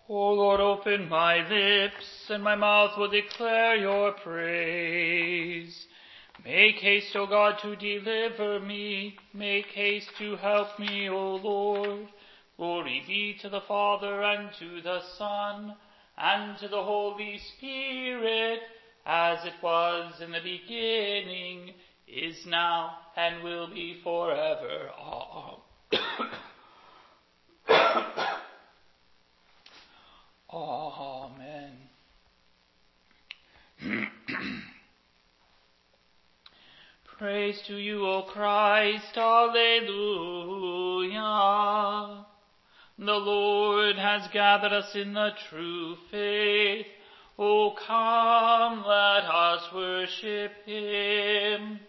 O Lord, open my lips, and my mouth will declare your praise. Make haste, O God, to deliver me. Make haste to help me, O Lord. Glory be to the Father, and to the Son, and to the Holy Spirit, as it was in the beginning, is now, and will be forever. Amen. Praise to you, O Christ. Alleluia. The Lord has gathered us in the true faith. O come, let us worship him.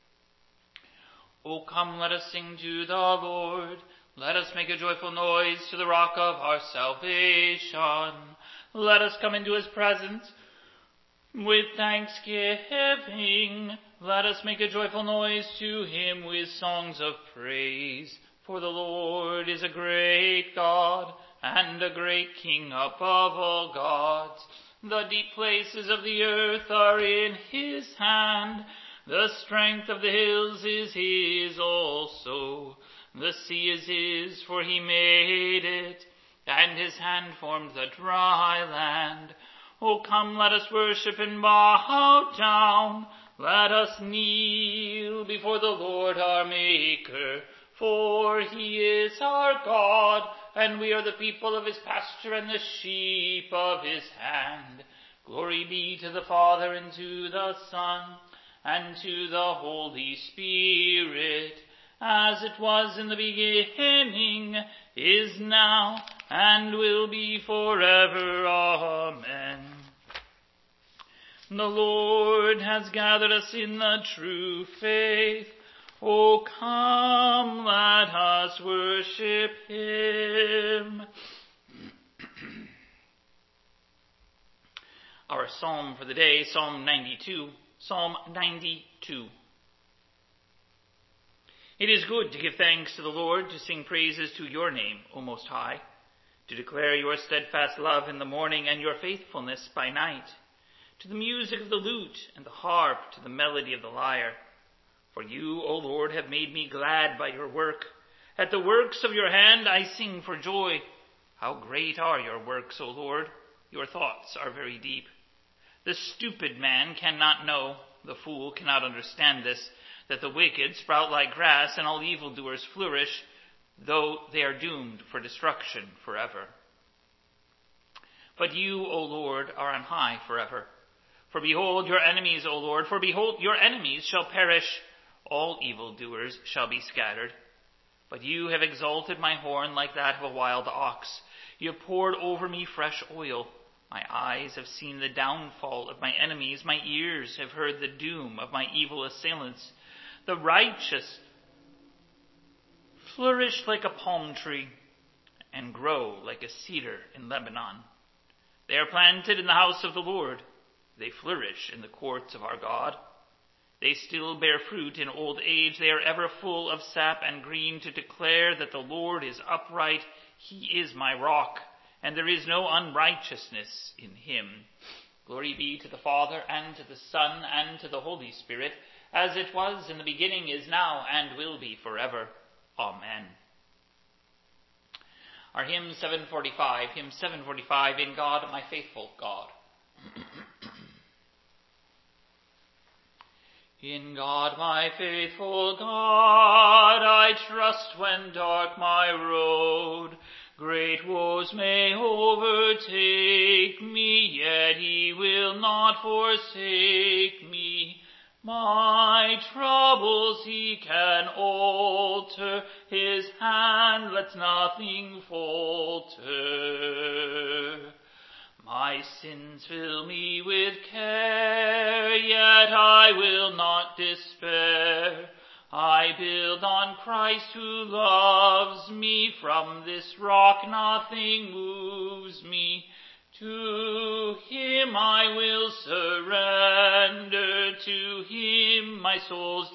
O come, let us sing to the Lord. Let us make a joyful noise to the rock of our salvation. Let us come into his presence with thanksgiving. Let us make a joyful noise to him with songs of praise. For the Lord is a great God and a great King above all gods. The deep places of the earth are in his hand. The strength of the hills is his also. The sea is his, for he made it, and his hand formed the dry land. O come, let us worship and bow down. Let us kneel before the Lord our Maker, for he is our God, and we are the people of his pasture and the sheep of his hand. Glory be to the Father, and to the Son, and to the Holy Spirit, as it was in the beginning, is now, and will be forever. Amen. The Lord has gathered us in the true faith. O come, let us worship him. Our psalm for the day, Psalm 92. Psalm 92. It is good to give thanks to the Lord, to sing praises to your name, O Most High, to declare your steadfast love in the morning and your faithfulness by night, to the music of the lute and the harp, to the melody of the lyre. For you, O Lord, have made me glad by your work. At the works of your hand I sing for joy. How great are your works, O Lord! Your thoughts are very deep. The stupid man cannot know, the fool cannot understand this, that the wicked sprout like grass and all evildoers flourish, though they are doomed for destruction forever. But you, O Lord, are on high forever. For behold your enemies, O Lord, for behold your enemies shall perish. All evildoers shall be scattered. But you have exalted my horn like that of a wild ox. You have poured over me fresh oil. My eyes have seen the downfall of my enemies. My ears have heard the doom of my evil assailants. The righteous flourish like a palm tree and grow like a cedar in Lebanon. They are planted in the house of the Lord. They flourish in the courts of our God. They still bear fruit in old age. They are ever full of sap and green, to declare that the Lord is upright. He is my rock, and there is no unrighteousness in him. Glory be to the Father, and to the Son, and to the Holy Spirit, as it was in the beginning, is now, and will be forever. Amen. Our hymn 745, hymn 745, In God, my faithful God. In God, my faithful God, I trust when dark my road. Great woes may overtake me, yet he will not forsake me. My troubles he can alter, his hand lets nothing falter. My sins fill me with care, yet I will not despair. I build on Christ who loves me. From this rock nothing moves me. To him I will surrender, to him my soul's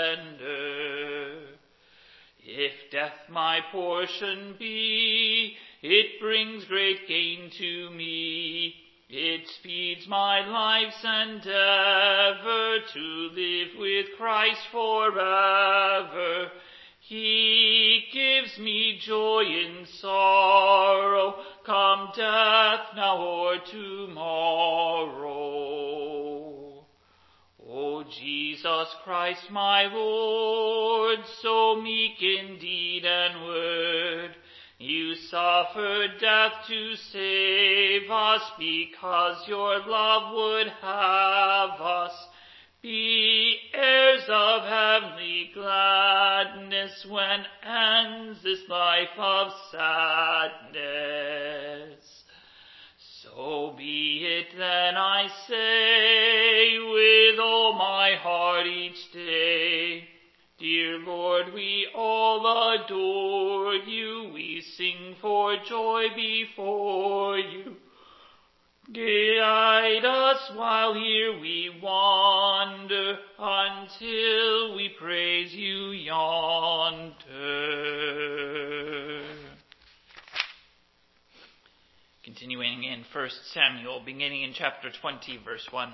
defender. If death my portion be, It brings great gain to me. It speeds my life's endeavor to live with Christ forever. He gives me joy in sorrow, come death now or tomorrow. O Jesus Christ my Lord, so meek in deed and word, you suffered death to save us because your love would have us be heirs of heavenly gladness when ends this life of sadness. So be it then, I say, with all my heart each day. Dear Lord, we all adore you, we sing for joy before you. Guide us while here we wander, until we praise you yonder. Continuing in 1 Samuel, beginning in chapter 20, verse 1.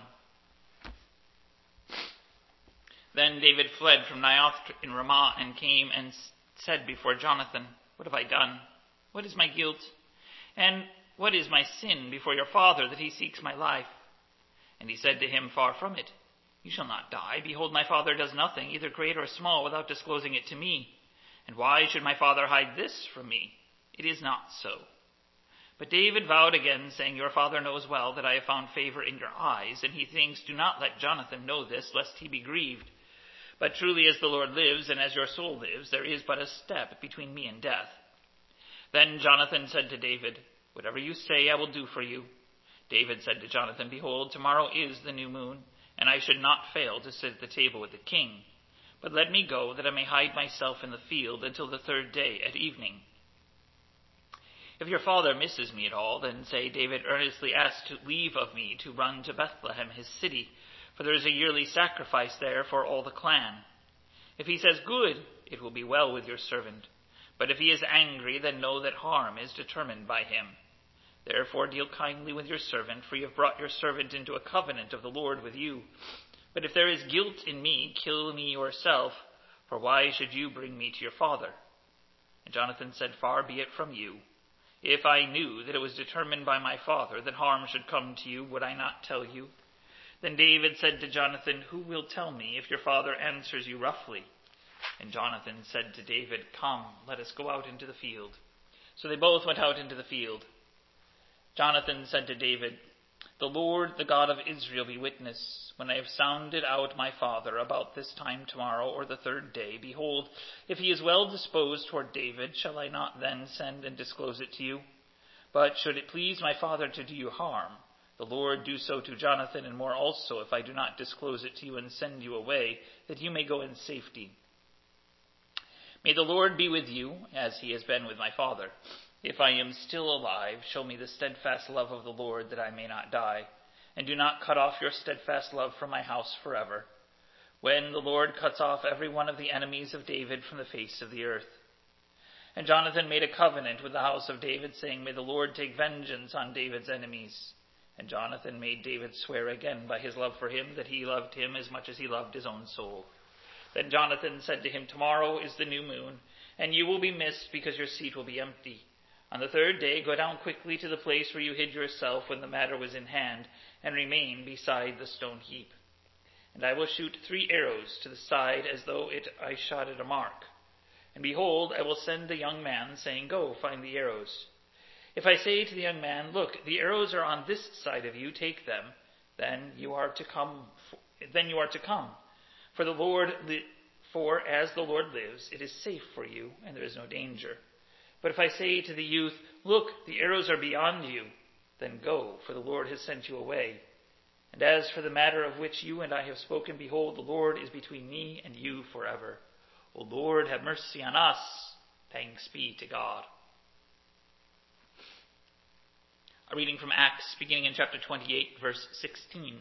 Then David fled from Naioth in Ramah and came and said before Jonathan, What have I done? What is my guilt? And what is my sin before your father that he seeks my life? And he said to him, Far from it. You shall not die. Behold, my father does nothing, either great or small, without disclosing it to me. And why should my father hide this from me? It is not so. But David vowed again, saying, Your father knows well that I have found favor in your eyes, and he thinks, Do not let Jonathan know this, lest he be grieved. But truly as the Lord lives, and as your soul lives, there is but a step between me and death. Then Jonathan said to David, Whatever you say I will do for you. David said to Jonathan, Behold, tomorrow is the new moon, and I should not fail to sit at the table with the king. But let me go, that I may hide myself in the field until the third day at evening. If your father misses me at all, then say, David earnestly asked leave of me to run to Bethlehem, his city, for there is a yearly sacrifice there for all the clan. If he says, Good, it will be well with your servant. But if he is angry, then know that harm is determined by him. Therefore deal kindly with your servant, for you have brought your servant into a covenant of the Lord with you. But if there is guilt in me, kill me yourself, for why should you bring me to your father? And Jonathan said, Far be it from you. If I knew that it was determined by my father that harm should come to you, would I not tell you? Then David said to Jonathan, Who will tell me if your father answers you roughly? And Jonathan said to David, Come, let us go out into the field. So they both went out into the field. Jonathan said to David, The Lord, the God of Israel, be witness. When I have sounded out my father about this time tomorrow or the third day, behold, if he is well disposed toward David, shall I not then send and disclose it to you? But should it please my father to do you harm, the Lord do so to Jonathan, and more also, if I do not disclose it to you and send you away, that you may go in safety. May the Lord be with you, as he has been with my father. If I am still alive, show me the steadfast love of the Lord, that I may not die. And do not cut off your steadfast love from my house forever, when the Lord cuts off every one of the enemies of David from the face of the earth. And Jonathan made a covenant with the house of David, saying, May the Lord take vengeance on David's enemies. And Jonathan made David swear again by his love for him, that he loved him as much as he loved his own soul. Then Jonathan said to him, Tomorrow is the new moon, and you will be missed because your seat will be empty. On the third day, go down quickly to the place where you hid yourself when the matter was in hand, and remain beside the stone heap. And I will shoot 3 arrows to the side as though I shot at a mark. And behold, I will send the young man, saying, Go, find the arrows. If I say to the young man, Look, the arrows are on this side of you, take them, then you are to come. For as the Lord lives, it is safe for you, and there is no danger. But if I say to the youth, Look, the arrows are beyond you, then go, for the Lord has sent you away. And as for the matter of which you and I have spoken, behold, the Lord is between me and you forever. O Lord, have mercy on us. Thanks be to God. A reading from Acts, beginning in chapter 28, verse 16.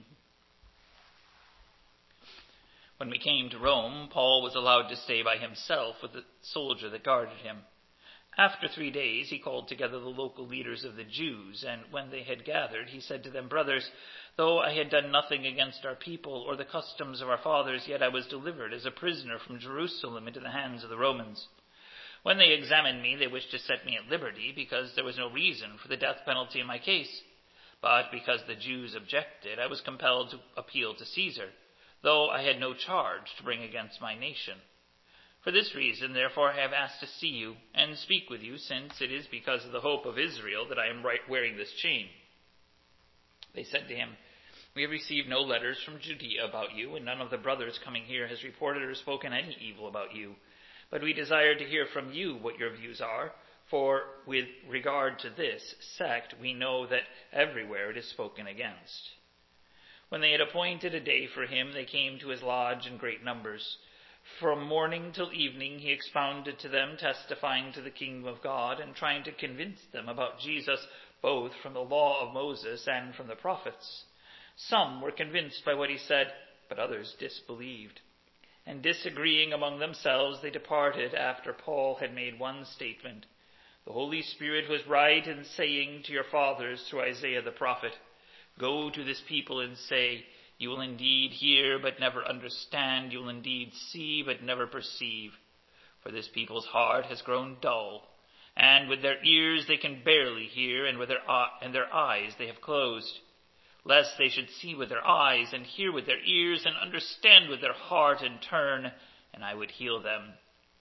When we came to Rome, Paul was allowed to stay by himself with the soldier that guarded him. After 3 days he called together the local leaders of the Jews, and when they had gathered, he said to them, "Brothers, though I had done nothing against our people or the customs of our fathers, yet I was delivered as a prisoner from Jerusalem into the hands of the Romans. When they examined me, they wished to set me at liberty, because there was no reason for the death penalty in my case. But because the Jews objected, I was compelled to appeal to Caesar, though I had no charge to bring against my nation. For this reason, therefore, I have asked to see you and speak with you, since it is because of the hope of Israel that I am wearing this chain." They said to him, "We have received no letters from Judea about you, and none of the brothers coming here has reported or spoken any evil about you. But we desire to hear from you what your views are, for with regard to this sect, we know that everywhere it is spoken against." When they had appointed a day for him, they came to his lodge in great numbers. From morning till evening he expounded to them, testifying to the kingdom of God, and trying to convince them about Jesus, both from the law of Moses and from the prophets. Some were convinced by what he said, but others disbelieved. And disagreeing among themselves, they departed after Paul had made one statement: "The Holy Spirit was right in saying to your fathers through Isaiah the prophet, 'Go to this people and say, you will indeed hear but never understand, you will indeed see but never perceive. For this people's heart has grown dull, and with their ears they can barely hear, and with their eyes they have closed, lest they should see with their eyes and hear with their ears and understand with their heart and turn, and I would heal them.'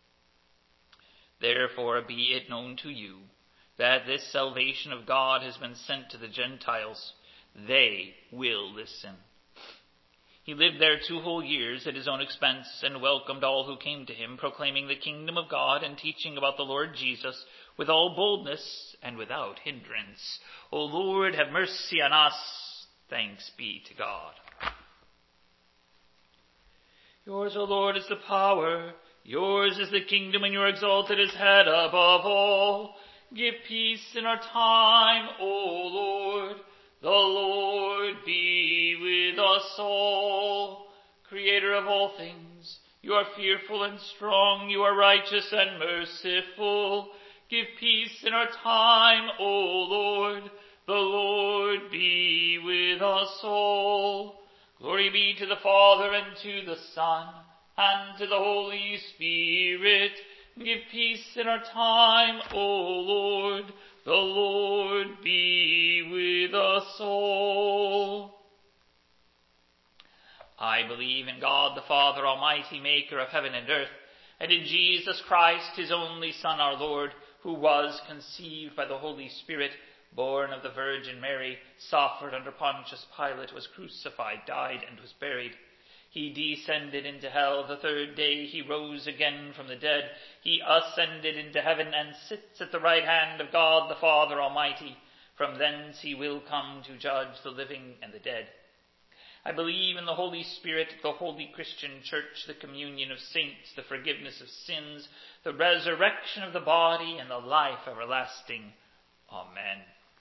Therefore be it known to you that this salvation of God has been sent to the Gentiles. They will listen." He lived there 2 whole years at his own expense, and welcomed all who came to him, proclaiming the kingdom of God and teaching about the Lord Jesus with all boldness and without hindrance. O Lord, have mercy on us. Thanks be to God. Yours, O Lord, is the power. Yours is the kingdom, and you are exalted as head above all. Give peace in our time, O Lord. The Lord be with us all. Creator of all things, you are fearful and strong. You are righteous and merciful. Give peace in our time, O Lord. The Lord be with us all. Glory be to the Father, and to the Son, and to the Holy Spirit. Give peace in our time, O Lord. The Lord be with us all. I believe in God the Father Almighty, maker of heaven and earth, and in Jesus Christ, his only Son, our Lord, who was conceived by the Holy Spirit, born of the Virgin Mary, suffered under Pontius Pilate, was crucified, died, and was buried. He descended into hell. The 3rd day he rose again from the dead. He ascended into heaven and sits at the right hand of God the Father Almighty. From thence he will come to judge the living and the dead. I believe in the Holy Spirit, the holy Christian Church, the communion of saints, the forgiveness of sins, the resurrection of the body, and the life everlasting. Amen.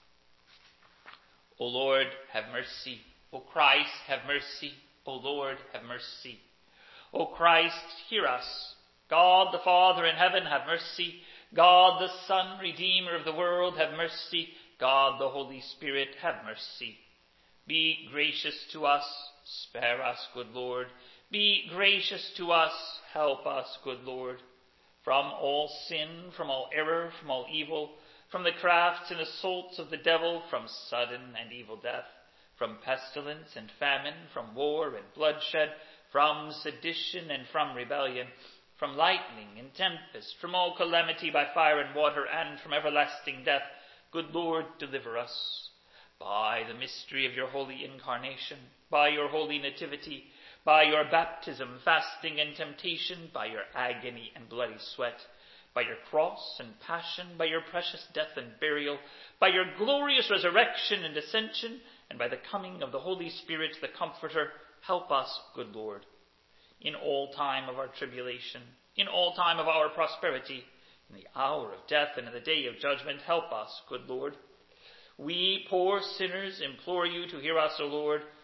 O Lord, have mercy. O Christ, have mercy. O Lord, have mercy. O Christ, hear us. God the Father in heaven, have mercy. God the Son, Redeemer of the world, have mercy. God the Holy Spirit, have mercy. Be gracious to us. Spare us, good Lord. Be gracious to us. Help us, good Lord. From all sin, from all error, from all evil, from the crafts and assaults of the devil, from sudden and evil death, from pestilence and famine, from war and bloodshed, from sedition and from rebellion, from lightning and tempest, from all calamity by fire and water, and from everlasting death, good Lord, deliver us. By the mystery of your holy incarnation, by your holy nativity, by your baptism, fasting, and temptation, by your agony and bloody sweat, by your cross and passion, by your precious death and burial, by your glorious resurrection and ascension, and by the coming of the Holy Spirit, the Comforter, help us, good Lord. In all time of our tribulation, in all time of our prosperity, in the hour of death and in the day of judgment, help us, good Lord. We poor sinners implore you to hear us, O Lord.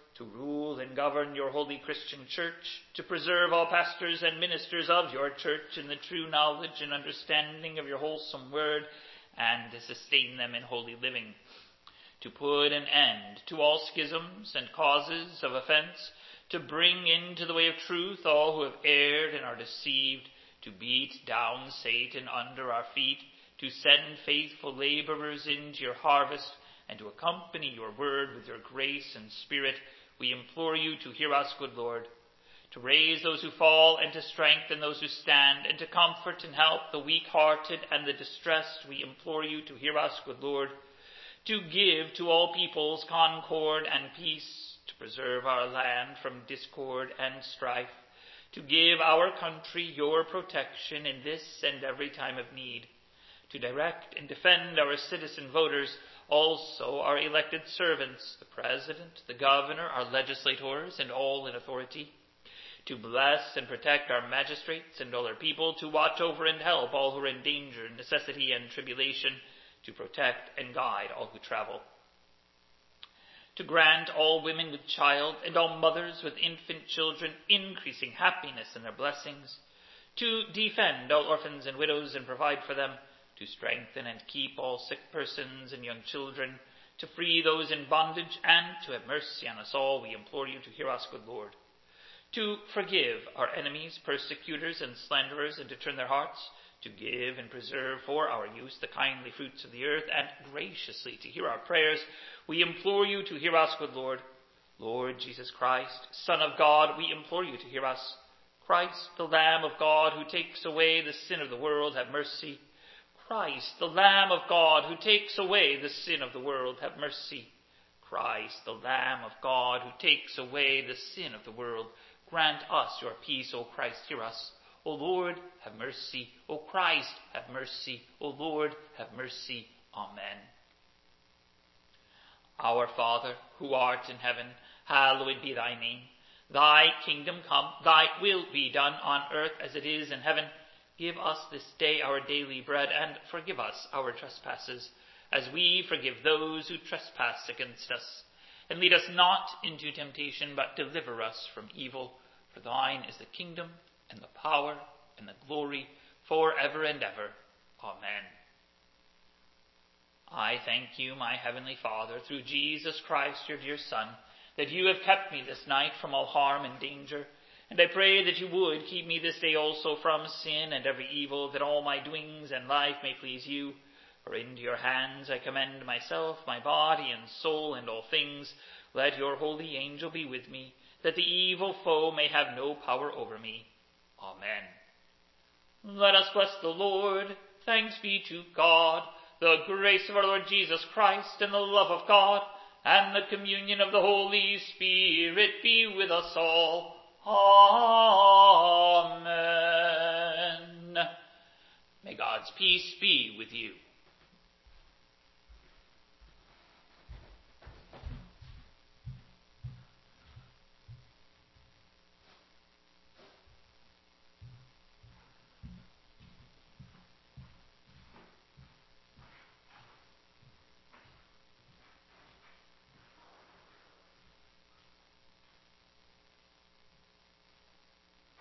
to rule and govern your holy Christian church, to preserve all pastors and ministers of your church in the true knowledge and understanding of your wholesome word, and to sustain them in holy living, to put an end to all schisms and causes of offense, to bring into the way of truth all who have erred and are deceived, to beat down Satan under our feet, to send faithful laborers into your harvest, and to accompany your word with your grace and spirit, we implore you to hear us, good Lord, to raise those who fall and to strengthen those who stand, and to comfort and help the weak-hearted and the distressed. We implore you to hear us, good Lord, to give to all peoples concord and peace, to preserve our land from discord and strife, to give our country your protection in this and every time of need, to direct and defend our citizen voters, also our elected servants, the President, the Governor, our legislators, and all in authority, to bless and protect our magistrates and all our people, to watch over and help all who are in danger, necessity, and tribulation, to protect and guide all who travel, to grant all women with child and all mothers with infant children increasing happiness in their blessings, to defend all orphans and widows and provide for them, to strengthen and keep all sick persons and young children, to free those in bondage, and to have mercy on us all. We implore you to hear us, good Lord, to forgive our enemies, persecutors, and slanderers, and to turn their hearts, to give and preserve for our use the kindly fruits of the earth, and graciously to hear our prayers. We implore you to hear us, good Lord. Lord Jesus Christ, Son of God, we implore you to hear us. Christ, the Lamb of God, who takes away the sin of the world, have mercy. Christ, the Lamb of God, who takes away the sin of the world, have mercy. Christ, the Lamb of God, who takes away the sin of the world, grant us your peace. O Christ, hear us. O Lord, have mercy. O Christ, have mercy. O Lord, have mercy. Amen. Our Father, who art in heaven, hallowed be thy name. Thy kingdom come, thy will be done on earth as it is in heaven. Give us this day our daily bread, and forgive us our trespasses, as we forgive those who trespass against us. And lead us not into temptation, but deliver us from evil. For thine is the kingdom, and the power, and the glory, forever and ever. Amen. I thank you, my heavenly Father, through Jesus Christ, your dear Son, that you have kept me this night from all harm and danger. And I pray that you would keep me this day also from sin and every evil, that all my doings and life may please you. For into your hands I commend myself, my body and soul, and all things. Let your holy angel be with me, that the evil foe may have no power over me. Amen. Let us bless the Lord. Thanks be to God. The grace of our Lord Jesus Christ, and the love of God, and the communion of the Holy Spirit be with us all. Amen. May God's peace be with you.